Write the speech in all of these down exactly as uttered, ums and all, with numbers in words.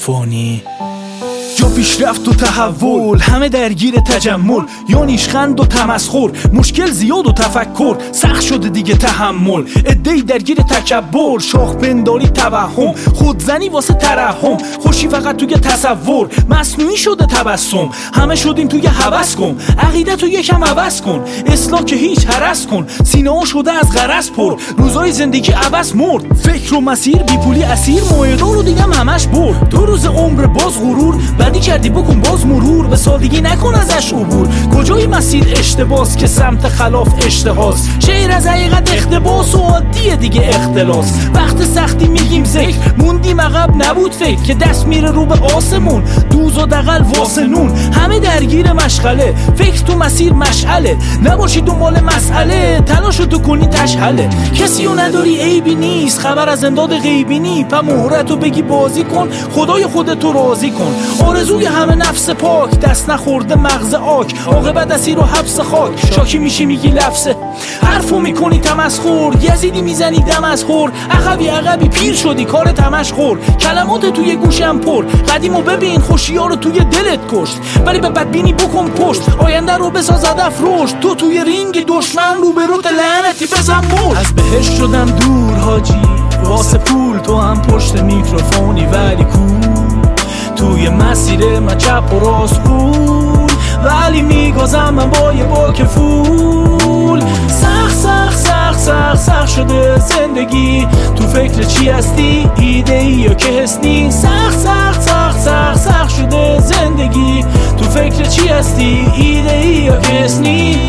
میکروفونی. جا پیشرفت و تحول، همه درگیر تجمل، یا نیشخند و تمسخر، مشکل زیاد و تفکر، سخت شده دیگه تحمل، عده‌ای درگیر تکبر، شاخ پنداری توهم، خودزنی واسه ترحم، خوشی فقط توی تصور، مصنوعی شده تبسم، همه شدیم توی هوس کن، عقیدتو یکم عوض کن، اصلاح که هیچ هرس کن، سینه ها شده از غرض پر، روزای زندگی عوض مرد، فکر و مسیر بی پولی اسیر، معیار رو دیگه همش برد، دو روز عمر باز غرور، بدی کردی بکن باز مرور، به سادگی نکن ازش عبور، کجای مسیر اشتباس که سمت خلاف اشتهاست، شعر از حقیقت اقتباس و عادیه دیگه اختلاس، وقت سختی میگیم ذکر، موندیم عقب نبود فکر، که دست میره رو به آسمون، دوز و دغل واسه نون، همه درگیر مشغله، فکر تو مسیر مشعله، نباشی دنبال مسئله، تلاشو تو کنی تشهله، کسی رو نداری عیبی نیست، خبر از امداد غیبی نی، پا مهرتو بگی بازی کن، خدای خودتو راضی کن، آرزوی همه نفس پاک، دست نخورده مغز آک، عاقبت اسیر و حبس خاک، شاکی میشی میگی لفظه، حرفو میکنی تمسخر، یزیدی میزنی دم از خور، عقبی عقبی پیر شدی کار تمشخور، کلمات توی گوشم پر، قدیمو ببین خوشی‌ها رو توی دلت کشت، ولی به بدبینی بکن پشت، آینده رو بساز هدف رشد، تو توی رینگ دشمن رو به روت لعنتی بزن مرد، از بهش شدم دور حاجی، واسه پول تو هم پشت میکروفونی ولی کول، توی مسیر من چپ و راست خون، ولی میگازم من با یه باک فول، سخت سخت سخت سخت سخت شده زندگی، تو فکر چی هستی ایده ای یا که حسنی، سخت سخت سخت سخت سخت شده زندگی، تو فکر چی هستی ایده ای یا که حسنی،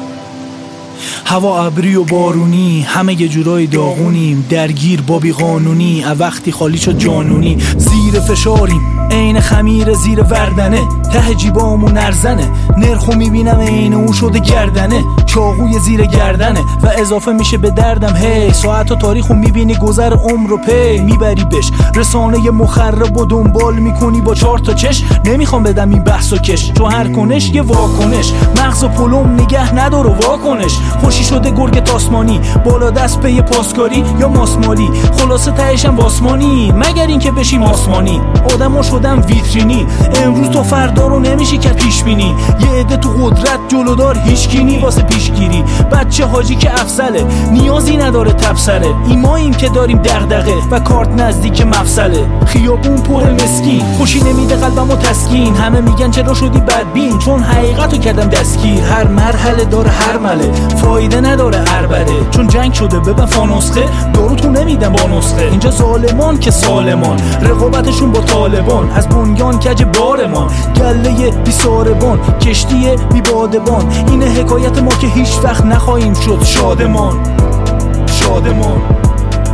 هوا ابری و بارونی، همه یه جورای داغونیم، درگیر با بی قانونی، وقتی خالی شد جانونی، زیر فشاریم عین خمیر زیر وردنه، ته جیبامون ارزنه، نرخو میبینم عین اون شده گردنه، چاقوی زیر گردنه و اضافه میشه به دردم، هی ساعت و تاریخو میبینی گذر عمر و پی میبری بش، رسانه مخرب و دنبال میکنی با چهار تا چش، نمیخوام بدم این بحث و کش، چون هر کنش یه واکنش، مغز و پلوم نگه ندار و واکنش، خوشی شده گرگ تاسمانی، بالا دست پی پاسکاری یا ماسمالی، خلاصه تهشم واسمانی، مگر این که بشیم آسمانی، آدمو شدم ویترینی، امروز تو فردا رو نمیشه که پیش بینی، یه عده تو قدرت جلودار هیچکینی واسه پیشگیری، بچه حاجی که افضله نیازی نداره تبصره، ایماییم که داریم دغدغه و کارت نزدیک مفصله، خیابون پر مسکین، خوشی نمیده قلبمو تسکین، همه میگن چرا شدی بدبین، چون حقیقتو کردم دستگیر، هر مرحله داره هر مله، فایده نداره عربده، چون جنگ شده ببن فانوسخه، دارو تو نمیدن با نسخه، اینجا ظالمان که سالمان، رقابتشون با طالبان، از بنیان کج بارمان، گله بی ساربان، کشتی بی بادبان، اینه حکایت ما که هیچ وقت نخواهیم شد شادمان، شادمان،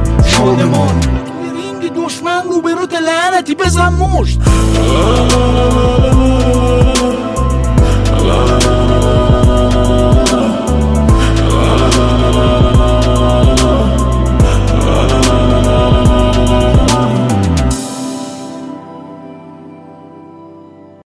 شادمان، رینگ دشمن رو به روت لعنتی بزن مشت.